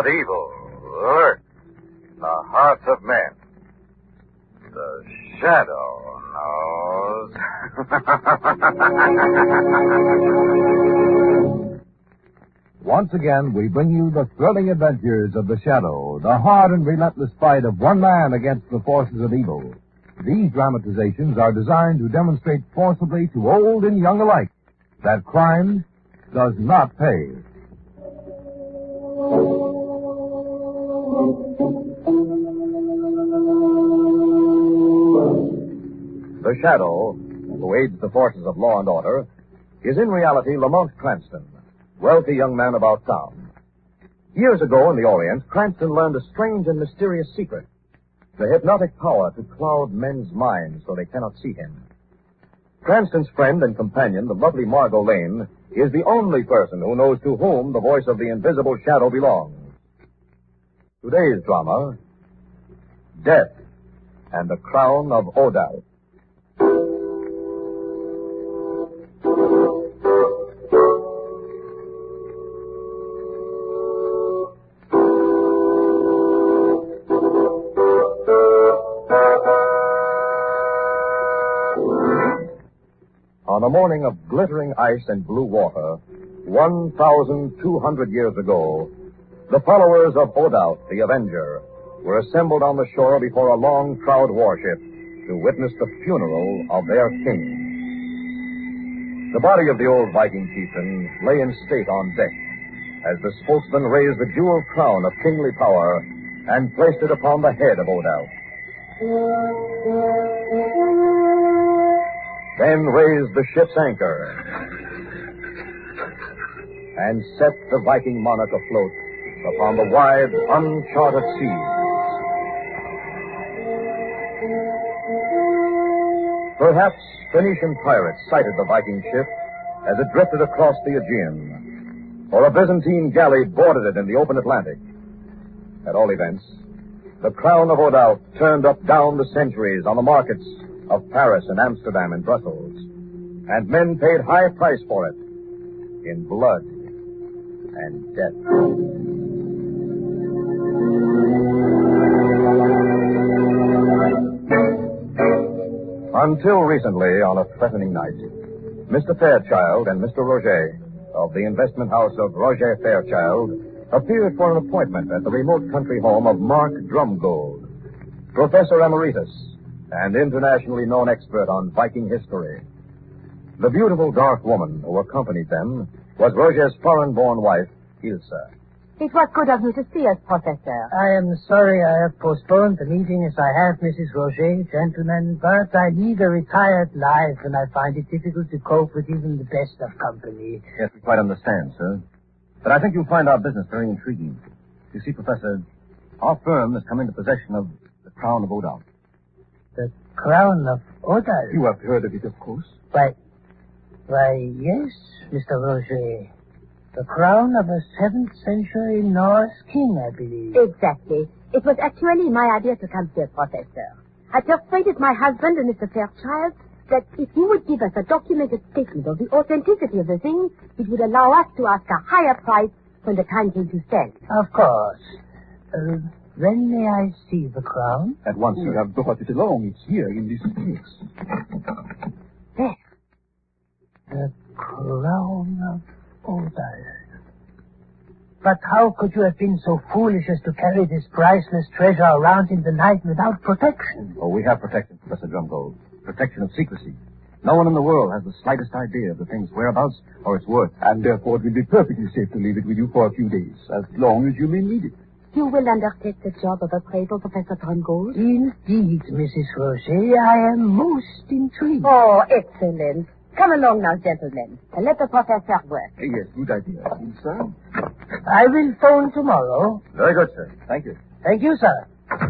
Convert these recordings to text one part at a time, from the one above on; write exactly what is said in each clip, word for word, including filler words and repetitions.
what evil lurks in the hearts of men. The shadow knows. Once again, we bring you the thrilling adventures of the Shadow, the hard and relentless fight of one man against the forces of evil. These dramatizations are designed to demonstrate forcibly to old and young alike that crime does not pay. The Shadow, who aids the forces of law and order, is in reality Lamont Cranston, wealthy young man about town. Years ago in the Orient, Cranston learned a strange and mysterious secret, the hypnotic power to cloud men's minds so they cannot see him. Cranston's friend and companion, the lovely Margot Lane, is the only person who knows to whom the voice of the invisible shadow belongs. Today's drama, Death and the Crown of Odal. On a morning of glittering ice and blue water, one thousand two hundred years ago, the followers of Odaut, the Avenger, were assembled on the shore before a long-prowed warship to witness the funeral of their king. The body of the old Viking chieftain lay in state on deck as the spokesman raised the jeweled crown of kingly power and placed it upon the head of Odaut. Then raised the ship's anchor and set the Viking monarch afloat upon the wide, uncharted seas. Perhaps Phoenician pirates sighted the Viking ship as it drifted across the Aegean, or a Byzantine galley boarded it in the open Atlantic. At all events, the crown of Odaut turned up down the centuries on the markets of Paris and Amsterdam and Brussels, and men paid high price for it in blood and death. Until recently, on a threatening night, Mister Fairchild and Mister Roget of the investment house of Roget Fairchild appeared for an appointment at the remote country home of Mark Drumgold, Professor Emeritus and internationally known expert on Viking history. The beautiful dark woman who accompanied them was Roget's foreign-born wife, Ilsa. It was good of you to see us, Professor. I am sorry I have postponed the meeting as I have, Missus Roget, gentlemen, but I lead a retired life and I find it difficult to cope with even the best of company. Yes, we quite understand, sir. But I think you'll find our business very intriguing. You see, Professor, our firm has come into possession of the crown of Odaut. The crown of Odaut? You have heard of it, of course. Why, why, yes, Mister Roget. The crown of a seventh century Norse king, I believe. Exactly. It was actually my idea to come here, Professor. I persuaded my husband and Mister Fairchild that if you would give us a documented statement of the authenticity of the thing, it would allow us to ask a higher price when the time came to sell. Of course. Uh, when may I see the crown? At once you have brought it along. It's here in this case. There. The crown of Odaut. But how could you have been so foolish as to carry this priceless treasure around in the night without protection? Oh, we have protection, Professor Drumgold. Protection of secrecy. No one in the world has the slightest idea of the thing's whereabouts or its worth. And therefore it will be perfectly safe to leave it with you for a few days, as long as you may need it. You will undertake the job of appraisal, Professor Drumgold? Indeed, Missus Roget. I am most intrigued. Oh, excellent. Come along now, gentlemen, and let the professor work. Yes, good idea. Sir? I will phone tomorrow. Very good, sir. Thank you. Thank you, sir.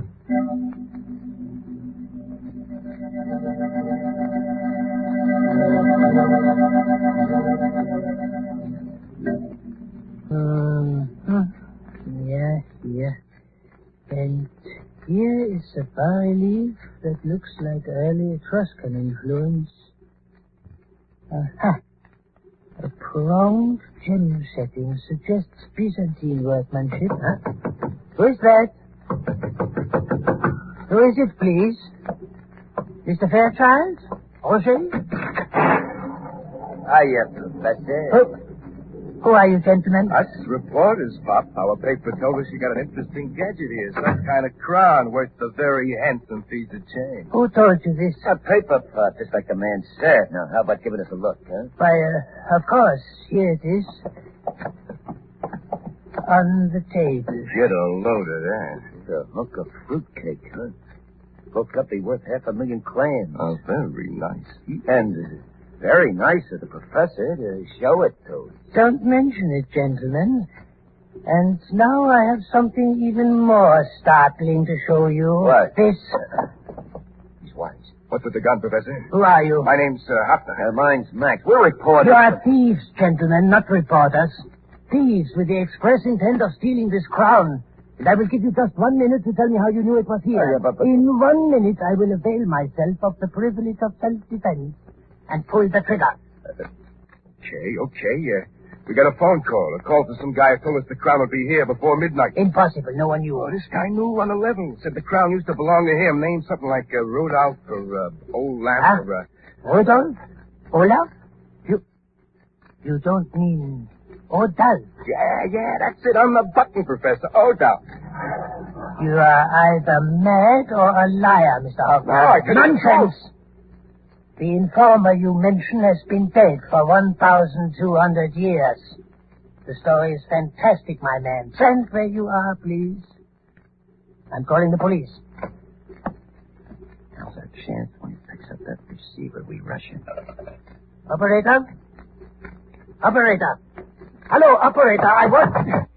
Mm-hmm. Yeah, yeah. And here is a bas-relief that looks like early Etruscan influence. Aha. A pronged gem setting suggests Byzantine workmanship. Huh? Who is that? Who is it, please? Mister Fairchild? Roger? Hiya, Professor. Who, who are you, gentlemen? Us reporters, Pop. Our paper told us you got an interesting gadget here. Some kind of crown worth a very handsome piece of change. Who told you this? A paper pot, just like the man said. Now, how about giving us a look, huh? Why, uh, of course. Here it is. On the table. Get a load of that. It's a hunk of fruitcake, huh? Broke up, be worth half a million clams. Oh, very nice. And uh, very nice of the professor to show it to us. Don't mention it, gentlemen. And now I have something even more startling to show you. What? This. He's wise. What's with the gun, Professor? Who are you? My name's uh, Hafner. Uh, mine's Max. We're reporters. You are thieves, gentlemen, not reporters. Thieves with the express intent of stealing this crown. And I will give you just one minute to tell me how you knew it was here. Oh, yeah, but, but... In one minute, I will avail myself of the privilege of self-defense and pull the trigger. Uh, okay, okay. Uh, we got a phone call. A call from some guy who told us the crown would be here before midnight. Impossible. No one knew. Oh, this guy knew on the level. Said the crown used to belong to him. Named something like uh, Rudolph or uh, Old Lamp Huh? or... Uh... Rudolph? Olaf? You... You don't mean... Odal? Yeah, yeah, that's it. On the button, Professor. Odal. You are either mad or a liar, Mister Hoffman. No, I couldn't- Nonsense! The informer you mention has been dead for one thousand two hundred years. The story is fantastic, my man. Stand where you are, please. I'm calling the police. Now's our chance. When he picks up that receiver, we rush him. Operator? Operator! Hello, operator, I want...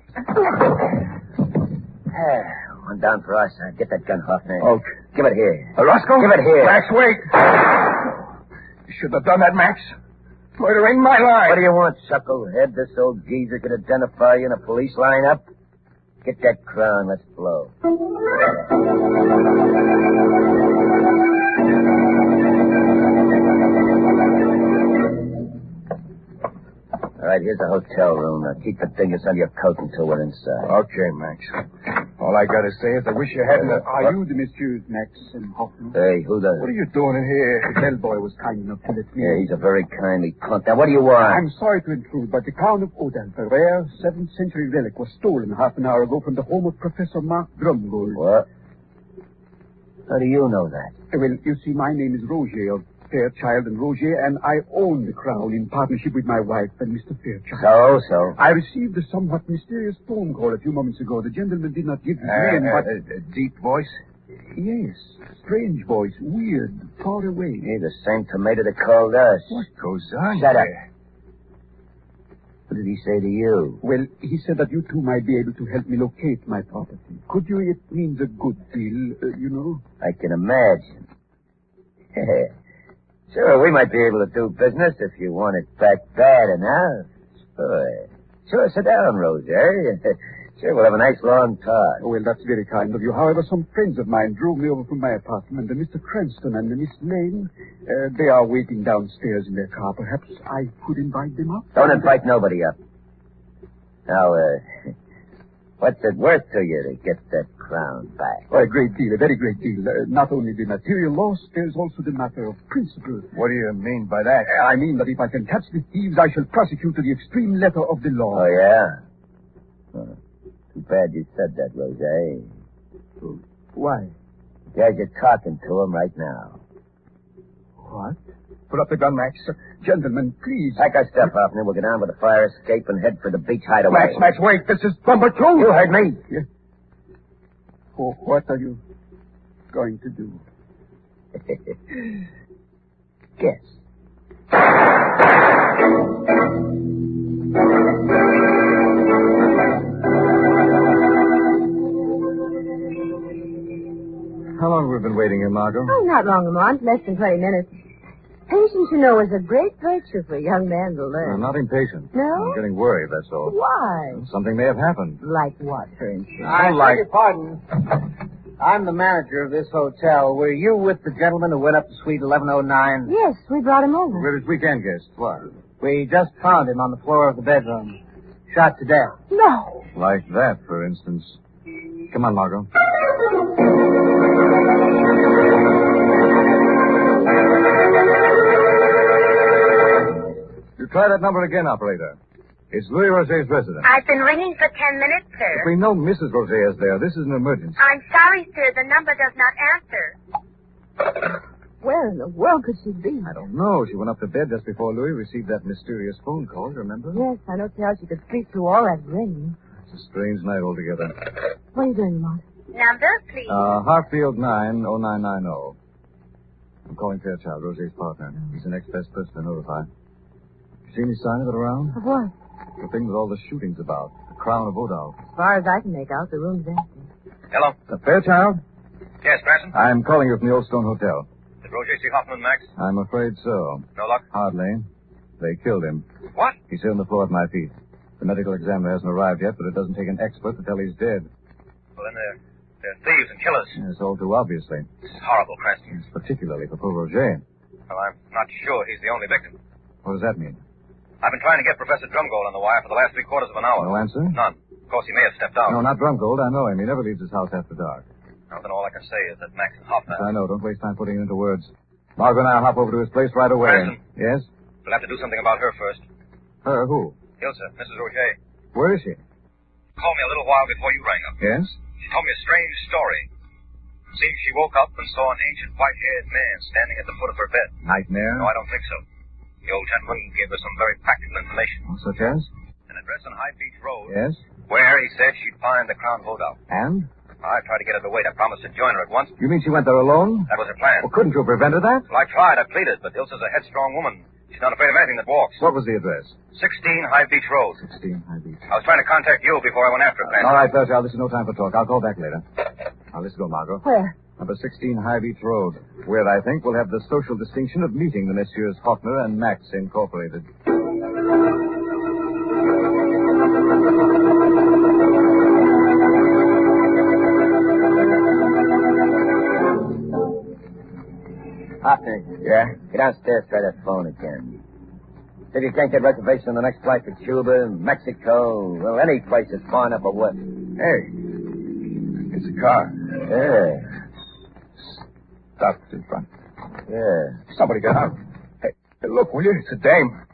Ah, one down for us. Uh, get that gun, Hoffman. Oh. Give it here. Uh, Roscoe? Give it here. Max, wait. You shouldn't have done that, Max. Murder ain't my line. What do you want, chucklehead? This old geezer could identify you in a police lineup? Get that crown. Let's blow. All right, here's the hotel room. Now, keep the fingers on your coat until we're inside. Okay, Max. All I gotta say is I wish you hadn't... Uh, Uh, are you the Messieurs Max and Hoffman? Hey, who the... What are you doing in here? The bellboy was kind enough to let me. Yeah, he's a very kindly punk. Now, what do you want? I'm sorry to intrude, but the crown of Odal, a rare seventh century relic, was stolen half an hour ago from the home of Professor Mark Drumgold. What? How do you know that? Uh, Well, you see, my name is Roger of Fairchild and Roger, and I own the crown in partnership with my wife and Mister Fairchild. So, so. I received a somewhat mysterious phone call a few moments ago. The gentleman did not give his Uh, name, uh, but... uh, deep voice? Yes, strange voice, weird, far away. Hey, the same tomato that called us. What goes on Shut up. here? What did he say to you? Well, he said that you two might be able to help me locate my property. Could you? It means a good deal, uh, you know. I can imagine. Sure, we might be able to do business if you want it back bad enough. Sure. Sure, sit down, Roger. Sure, we'll have a nice long talk. Oh, well, that's very kind of you. However, some friends of mine drove me over from my apartment, and Mister Cranston and Miss Lane, uh, they are waiting downstairs in their car. Perhaps I could invite them up? Don't invite nobody up. Now, uh, what's it worth to you to get that crown back? Oh, a great deal, a very great deal. Uh, not only the material loss, there's also the matter of principle. What do you mean by that? Uh, I mean that if I can catch the thieves, I shall prosecute to the extreme letter of the law. Oh, yeah? Oh, too bad you said that, Roger. Oh, why? Guys, you're talking to him right now. What? Put up the gun, Max. Gentlemen, please. Pack our stuff up, and then we'll get on with the fire escape and head for the beach hideaway. Max, Max, wait. This is number two. You heard me. Yeah. Oh, what are you going to do? Guess. How long have we been waiting here, Margot? Oh, not long, Lamont. Less than twenty minutes. Patience, you know, is a great virtue for a young man to I'm learn. not impatient. No? I'm getting worried, that's all. Why? Something may have happened. Like what, for instance? I like... pardon. I'm the manager of this hotel. Were you with the gentleman who went up to suite eleven oh nine? Yes, we brought him over. We're his weekend guests. What? We just found him on the floor of the bedroom. Shot to death. No. Like that, for instance. Come on, Margot. You try that number again, operator. It's Louis Roget's residence. I've been ringing for ten minutes, sir. We know Missus Roget is there. This is an emergency. I'm sorry, sir. The number does not answer. Where in the world could she be? I don't know. She went up to bed just before Louis received that mysterious phone call, remember? Yes, I know how she could sleep through all that ringing. It's a strange night altogether. What are you doing, Mont? Number, please. Uh, Hartfield nine oh nine nine oh. I'm calling Fairchild, Roset's partner. He's the next best person to notify. You see any sign of it around? Of what? The thing with all the shootings about. The Crown of Odow. As far as I can make out, the room's empty. Hello? Uh, Fairchild? Yes, Branson? I'm calling you from the Old Stone Hotel. Did Roger see Hoffman, Max? I'm afraid so. No luck? Hardly. They killed him. What? He's here on the floor at my feet. The medical examiner hasn't arrived yet, but it doesn't take an expert to tell he's dead. Well, then they're, they're thieves and killers. It's all too obviously. This is horrible, Cranston. It's particularly for poor Roger. Well, I'm not sure he's the only victim. What does that mean? I've been trying to get Professor Drumgold on the wire for the last three quarters of an hour. No answer? None. Of course, he may have stepped out. No, not Drumgold. I know him. He never leaves his house after dark. Well, then all I can say is that Max and Hoffman... I know. Don't waste time putting it into words. Margot and I'll hop over to his place right away. Branson. Yes? We'll have to do something about her first. Her? Who? Ilsa, Missus Roger. Where is she? Called me a little while before you rang up. Yes? She told me a strange story. Seems she woke up and saw an ancient white-haired man standing at the foot of her bed. Nightmare? No, I don't think so. The old gentleman gave her some very practical information. Oh, such as? An address on High Beach Road. Yes? Where, he said, she'd find the Crown Holdout. And? I tried to get her to wait. I promised to join her at once. You mean she went there alone? That was her plan. Well, couldn't you have prevented that? Well, I tried. I pleaded, but Ilsa's a headstrong woman. She's not afraid of anything that walks. What was the address? sixteen High Beach Road. sixteen High Beach. I was trying to contact you before I went after her, Clancy. All right, Fairchild. This is no time for talk. I'll call back later. Now, let's go, Margot. Where? Number sixteen High Beach Road, where I think we'll have the social distinction of meeting the Messieurs Hoffner and Max Incorporated. Hoffner. Yeah? Get downstairs, try that phone again. See if you can't get reservation on the next flight for Cuba, Mexico, well, any place that's far enough away. Hey, it's a car. Yeah. Stopped in front. Yeah. Somebody got out. Hey, hey, look, will you? It's a dame.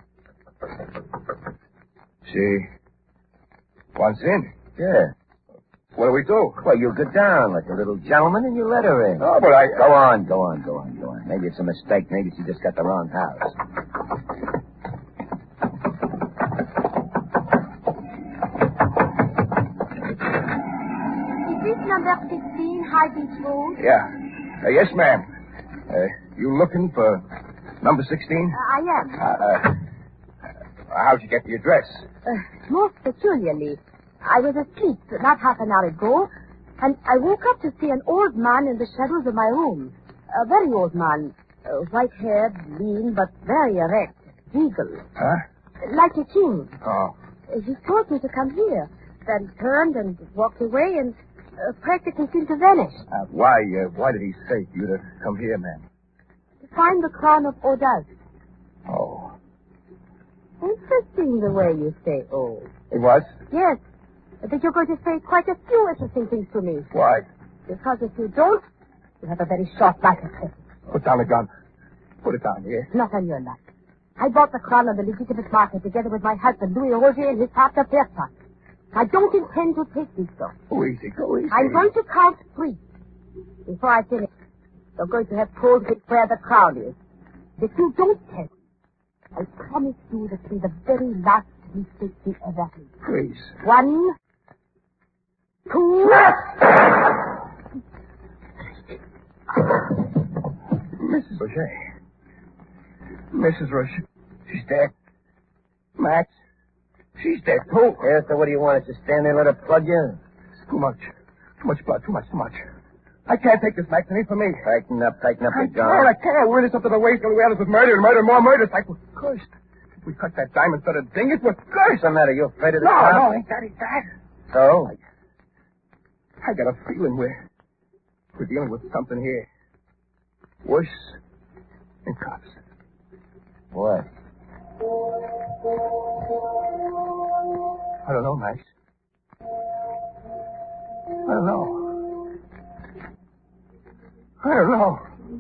She wants in. Yeah. What do we do? Well, you go down like a little gentleman and you let her in. Oh, but I... Go on, go on, go on, go on. Maybe it's a mistake. Maybe she just got the wrong house. Is this number sixteen High Beach Road? Yeah. Uh, yes, ma'am. Uh, you looking for number sixteen? Uh, I am. Uh, uh, how'd you get the address? Uh, most peculiarly. I was asleep not half an hour ago, and I woke up to see an old man in the shadows of my room. A very old man. Uh, white-haired, lean, but very erect. Regal. Huh? Like a king. Oh. Uh, he told me to come here. Then turned and walked away and uh, practically seemed to vanish. Uh, why, uh, why did he say for you to come here, ma'am? To find the crown of Odas. Oh. Interesting the way you say oh. It was? Yes. I think you're going to say quite a few interesting things to me. Why? Because if you don't, you have a very short life expectancy. Put down the gun. Put it down here. Not on your life. I bought the crown on the legitimate market together with my husband, Louis Roger, and his partner, Fairchild. I don't intend to take this, though. Go easy, go easy. I'm going to count three. Before I finish, you're going to have told me where the crown is. If you don't tell me, I promise you that will be the very last mistake you ever made. Please. One, two... Missus Roger. Missus Roger. She's dead. Max. She's dead, too. Yeah, so what do you want us to stand there and let her plug you? It's too much. Too much blood. Too much, too much. I can't take this, Max. It ain't for me. Tighten up, tighten up I your can't. I gun. can't. We're in this up to the waist. All we had is with murder and murder and more murder. It's like, we're cursed. If we cut that diamond studded thing, it was cursed. What's the matter? You afraid of the No, cops? no, ain't that, ain't that. So? I got a feeling we're, We're dealing with something here. Worse than cops. What? I don't know, Max. I don't know. I don't know.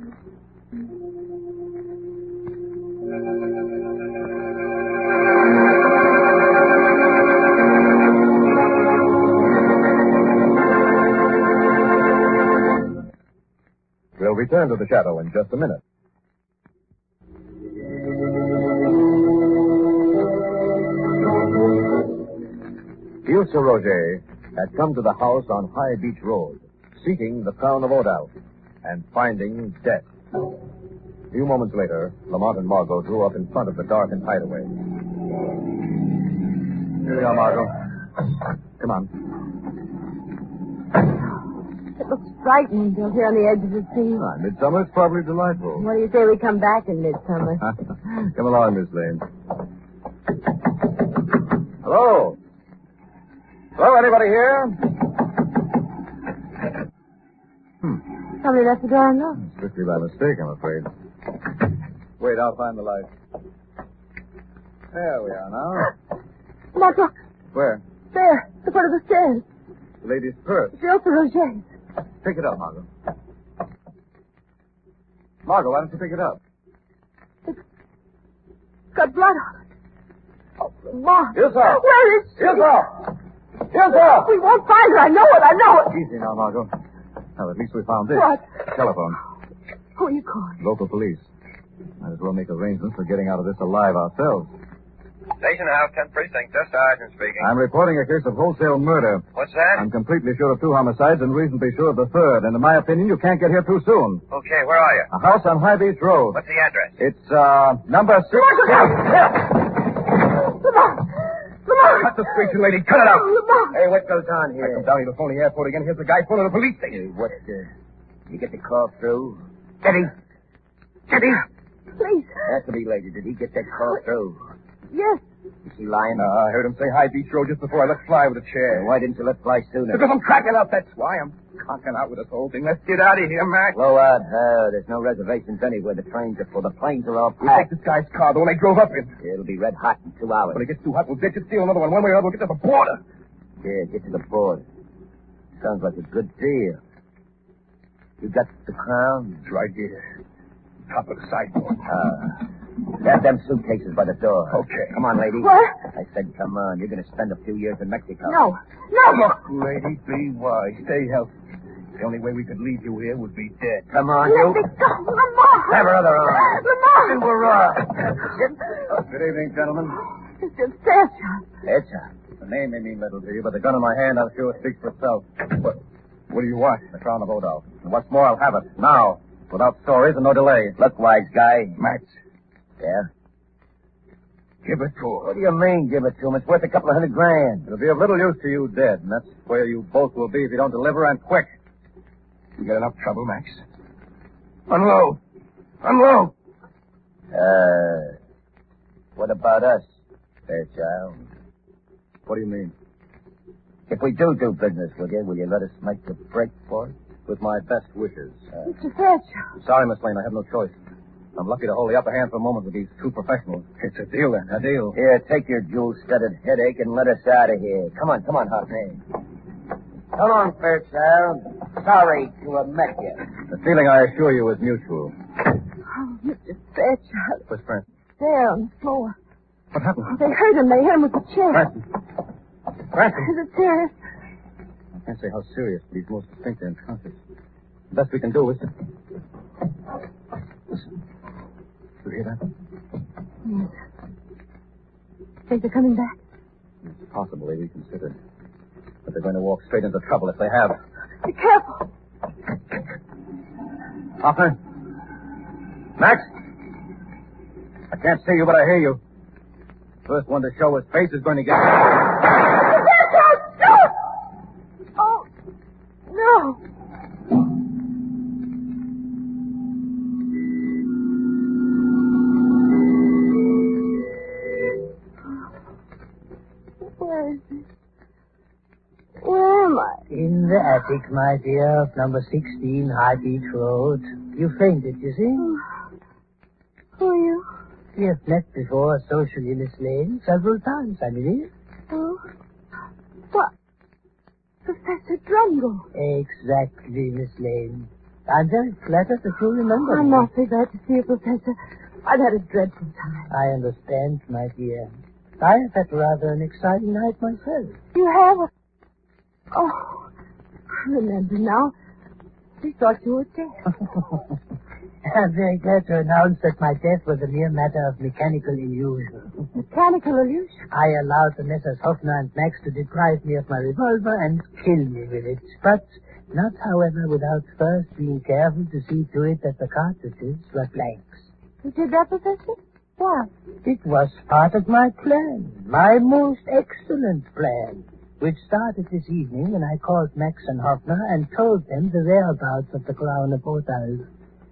We'll return to the shadow in just a minute. Ilse Roger had come to the house on High Beach Road, seeking the Crown of Odal, and finding death. A few moments later, Lamont and Margot drew up in front of the darkened hideaway. Here we are, Margot. Come on. It looks frightening out here on the edge of the sea. Ah, midsummer is probably delightful. What do you say we come back in midsummer? Come along, Miss Lane. Hello? Hello, anybody here? Hmm. Somebody left the door unlocked. Strictly by mistake, I'm afraid. Wait, I'll find the light. There we are now. Mark, look. Where? There, at the foot of the stairs. The lady's purse. It's Ilse Roger's. Pick it up, Margot. Margot, why don't you pick it up? It's got blood on it. Oh, Lamont. Ilse! Where is she? Ilse! Ilse! We won't find her. I know it. I know it. Easy now, Margot. Well, at least we found this. What? Telephone. Who are you calling? Local police. Might as well make arrangements for getting out of this alive ourselves. Station House, tenth Precinct. Just Sergeant speaking. I'm reporting a case of wholesale murder. What's that? I'm completely sure of two homicides and reasonably sure of the third. And in my opinion, you can't get here too soon. Okay, where are you? A house on High Beach Road. What's the address? It's, uh, number six. Lamont! Lamont! Cut the station, lady. Cut it out. Lamont! Hey, what goes on I here? come down to the phony airport again. Here's the guy pulling the police station. What, uh, you get the call through? Did he? Did he? Please. Has to be lady. Did he get that call through? Yes. Is he lying? No, I heard him say High Beach Road just before I let fly with a chair. Why didn't you let fly sooner? Because I'm cracking up, that's why. I'm conking out with this whole thing. Let's get out of here, Mac. Blow out. Uh, there's no reservations anywhere. The trains are full. The planes are all We take packed. this guy's car, the one they drove up in. It'll be red hot in two hours. When it gets too hot, we'll ditch it, steal another one. One way or another, we'll get to the border. Yeah, get to the border. Sounds like a good deal. You got the Crown? It's right here. Top of the sideboard. Uh, grab them suitcases by the door. Okay. Come on, lady. What? I said come on. You're going to spend a few years in Mexico. No. No. Look, lady, be wise. Stay healthy. The only way we could leave you here would be dead. Come on, Let you. me go. Lamont! Have her other arm. Lamont! Good evening, gentlemen. Mister Fairchild. It's a... The name may mean little to you, but the gun in my hand, I'm sure it speaks for itself. What? What do you want? The Crown of Odal. And what's more, I'll have it. Now. Without stories and no delay. Look, wise guy. Max, Yeah? give it to her. What do you mean, give it to him? It's worth a couple of hundred grand. It'll be of little use to you dead, and that's where you both will be if you don't deliver, and quick. You got enough trouble, Max. Unload. Unload. Uh, what about us, Fairchild? What do you mean? If we do do business with you, will you let us make the break for it? With my best wishes. Uh, Mister Fairchild. sorry, Miss Lane, I have no choice. I'm lucky to hold the upper hand for a moment with these two professionals. It's a deal, then. A deal. Here, take your jewel-studded headache and let us out of here. Come on, come on, Hoffman. Come on, Fairchild. Sorry to have met you. The feeling, I assure you, is mutual. Oh, Mister Fairchild. Where's Francis? There on the floor. What happened? They hurt him. They hit him with the chair. Francis. Francis. Is it serious? I can't say how serious, but he's most distinctly unconscious. The best we can do is to... Listen. You hear that? Yes. Think they're coming back? It's possible they reconsidered. But they're going to walk straight into trouble if they have. Be careful. Hoffner? Max? I can't see you, but I hear you. First one to show his face is going to get... Oh, no. Where is he? Where am am I? In the attic, my dear, of number sixteen High Beach Road. You fainted, you see? Who are you? We have met before socially, Miss Lane, several times, I believe. Oh? What? Professor Drumgold. Exactly, Miss Lane. I'm very flattered that you remember I'm me. awfully glad to see you, Professor. I've had a dreadful time. I understand, my dear. I have had rather an exciting night myself. You have? Oh, I remember now. We thought you were dead. I'm very glad to announce that my death was a mere matter of mechanical illusion. Mechanical illusion? I allowed the Messrs. Hoffner and Max to deprive me of my revolver and kill me with it. But not, however, without first being careful to see to it that the cartridges were blanks. You did that, Professor? Why? It was part of my plan, my most excellent plan, which started this evening when I called Max and Hoffner and told them the whereabouts of the Crown of Hotels.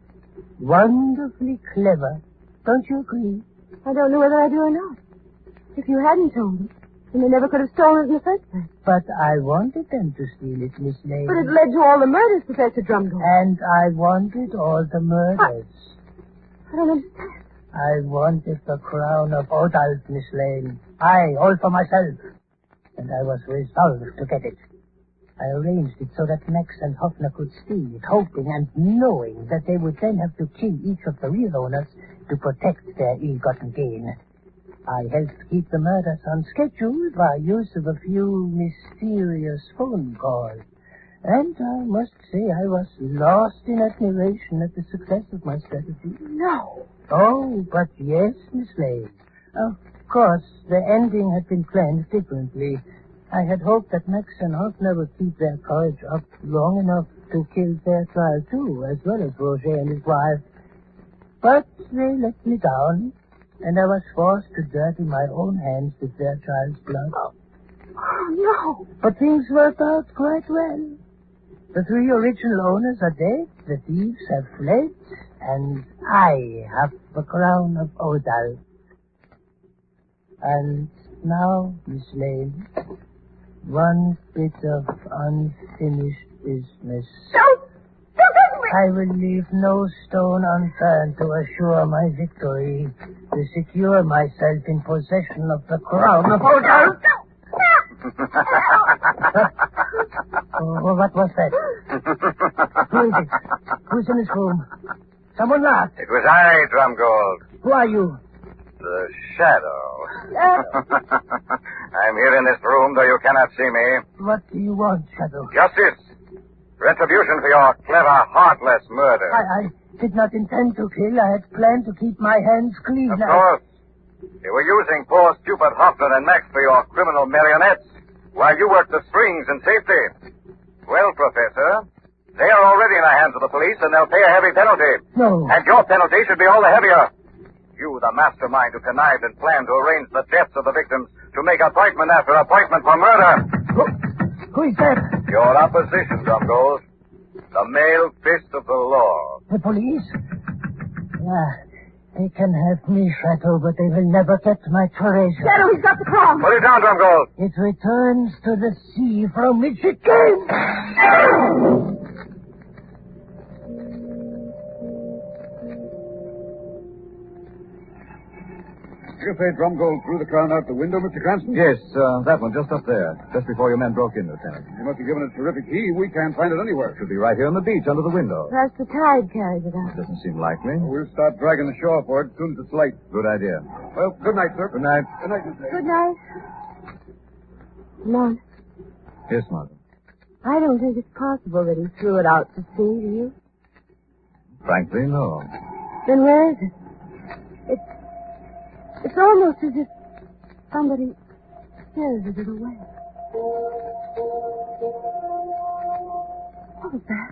Wonderfully clever. Don't you agree? I don't know whether I do or not. If you hadn't told them, then they never could have stolen it in the first place. But I wanted them to steal it, Miss Lane. But it led to all the murders, Professor Drumgold. And I wanted all the murders. I, I don't understand. I wanted the Crown of Hotels, Miss Lane. I, all for myself. And I was resolved to get it. I arranged it so that Max and Hoffner could steal it, hoping and knowing that they would then have to kill each of the real owners to protect their ill-gotten gain. I helped keep the murders on schedule by use of a few mysterious phone calls. And I must say I was lost in admiration at the success of my strategy. No. Oh, but yes, Miss Lane. Of course, the ending had been planned differently. I had hoped that Max and Hoffner would keep their courage up long enough to kill Fairchild, too, as well as Roger and his wife. But they let me down, and I was forced to dirty my own hands with Fairchild's blood. Oh, oh no. But things worked out quite well. The three original owners are dead, the thieves have fled, and I have the Crown of Odal. And now, Miss Lane, one bit of unfinished business. Don't! Don't touch me! I will leave no stone unturned to assure my victory, to secure myself in possession of the Crown of Odal. Oh, what was that? Who is it? Who's in this room? Someone laughed. It was I, Drumgold. Who are you? The Shadow. Uh, I'm here in this room, though you cannot see me. What do you want, Shadow? Justice. Retribution for your clever, heartless murder. I, I did not intend to kill. I had planned to keep my hands clean. Of I... course. You were using poor, stupid Hoffner and Max for your criminal marionettes, while you worked the strings in safety. Well, Professor, they are already in the hands of the police, and they'll pay a heavy penalty. No. And your penalty should be all the heavier. You, the mastermind who connived and planned to arrange the deaths of the victims to make appointment after appointment for murder. Who, who is that? Your opposition, Drumgold. The male fist of the law. The police? Ah, they can have me, Shadow, but they will never get my treasure. Shadow, he's got the crown. Put it down, Drumgold. It returns to the sea from which it came. You say Drumgold threw the crown out the window, Mister Cranston? Yes, uh, that one, just up there. Just before your men broke in, Lieutenant. You must have given it a terrific heave. We can't find it anywhere. Should be right here on the beach, under the window. Perhaps the tide carried it out. Doesn't seem likely. Well, we'll start dragging the shore for it as soon as it's light. Good idea. Well, good night, sir. Good night. Good night, Mister Good night. Lon, Yes, Martha. I don't think it's possible that he threw it out to sea, do you? Frankly, no. Then where is it? It's, it's almost as if somebody spirited it away. What was that?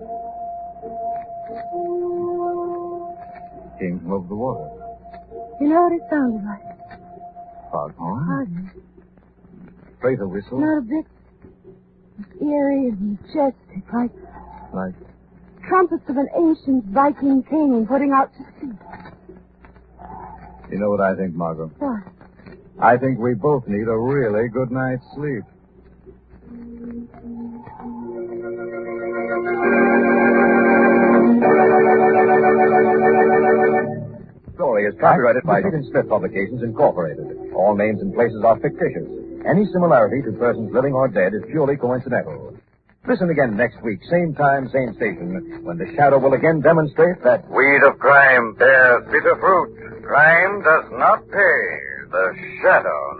Came from over the water. You know what it sounded like? Foghorn? Hardly. Freighter whistle? Not a bit. It's eerie and majestic, like Like, trumpets of an ancient Viking king putting out to sea. you know what I think, Margot? What? I think we both need a really good night's sleep. is copyrighted by Sid and Smith Publications, Incorporated. All names and places are fictitious. Any similarity to persons living or dead is purely coincidental. Listen again next week, same time, same station, when the Shadow will again demonstrate that weed of crime bears bitter fruit. Crime does not pay. The Shadow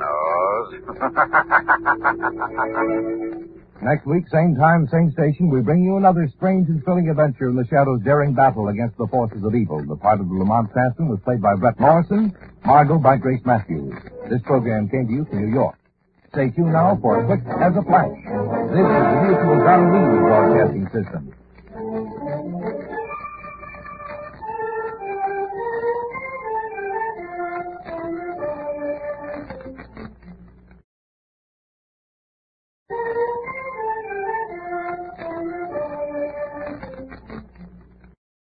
knows. Next week, same time, same station, we bring you another strange and thrilling adventure in the Shadow's daring battle against the forces of evil. The part of the Lamont Cranston was played by Brett Morrison, Margot by Grace Matthews. This program came to you from New York. Stay tuned now for Quick as a Flash. This is the musical Don Lee Broadcasting System.